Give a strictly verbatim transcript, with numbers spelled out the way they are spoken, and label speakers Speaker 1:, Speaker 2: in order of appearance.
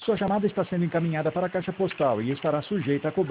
Speaker 1: Sua chamada está sendo encaminhada para a caixa postal e estará sujeita a cobrança.